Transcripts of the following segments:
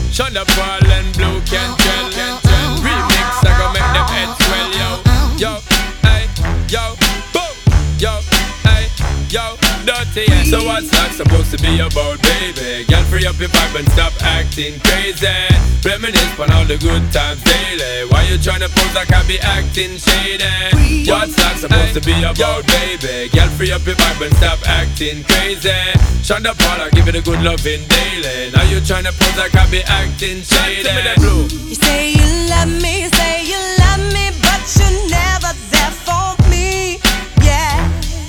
Shonda Paul and Blue Cantrell. Remix, I gon' make them heads swell, yo. Yo, hey, yo, boom. Yo, hey, yo, dirty, yeah. So what's that supposed to be about, baby? Girl, free up your vibe and stop acting crazy. Reminisce on all the good times daily. Why you tryna pose like I be acting shady? What's that supposed to be about, baby? Girl, free up your vibe and stop acting crazy. Shonda Paul, I give it a good loving daily. Now you tryna pose like I be acting shady. You say you love me, you say you love me, but you're never there for me. Yeah.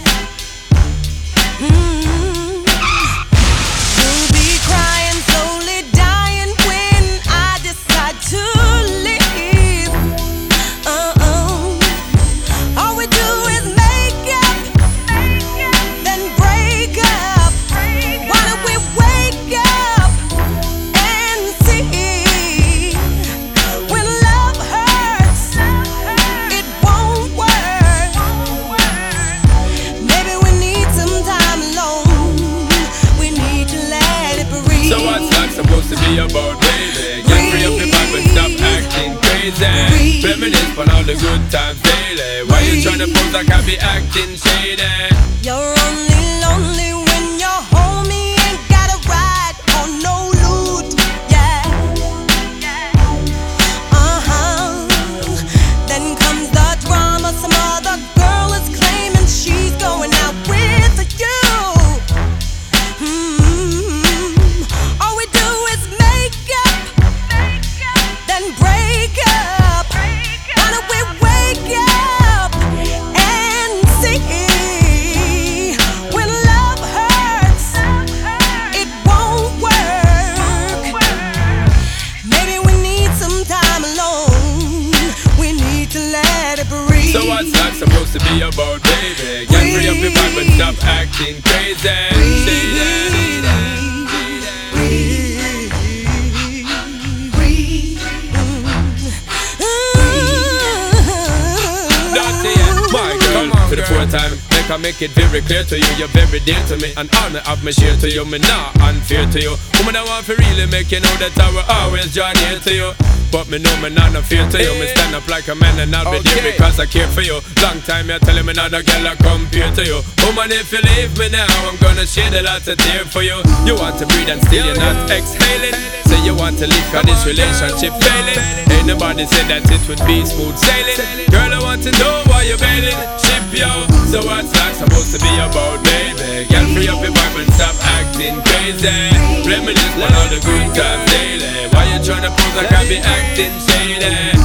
You'll be crying, slowly dying when I decide to leave. All we do is make up, then break up. Why don't we wake up and see? When love hurts, it won't work. Maybe we need some time alone. We need to let it breathe. So what's that supposed to be about, baby? Get free up your vibe and stop acting crazy. Reminisce on all the good times daily. Why you tryna pose like I be acting shady? You're only lonely when you're home. You ain't got a ride or no loot. Yeah. Then comes the drama. Some other girl is claiming she's going out with you. All we do is make up, then break up. Why don't we wake up and see? When love hurts, it won't work. Maybe we need some time alone. We need to let it breathe. So what's that supposed to be about, baby? Get free up your vibe and stop acting crazy. My girl, for the fourth time, make it very clear to you, you're very dear to me, and honor of me share to you, me not unfair to you. Woman, I want to really make you know that I will always draw near to you. But me know me not no fear to you. Me stand up like a man and I'll be there because I care for you. Long time you're telling me not a girl I compare to you. Woman, if you leave me now, I'm gonna shed a lot of tears for you. You want to breathe and still you're not exhaling. Say you want to leave cause this relationship failing. Ain't nobody said that it would be smooth sailing. Girl, I want to know why you're bailing. Ship yo, so what's that supposed to be about, baby? Girl, free up your vibe and stop acting crazy. Reminisce on all the good times daily. Why you tryna pose like I be acting shady?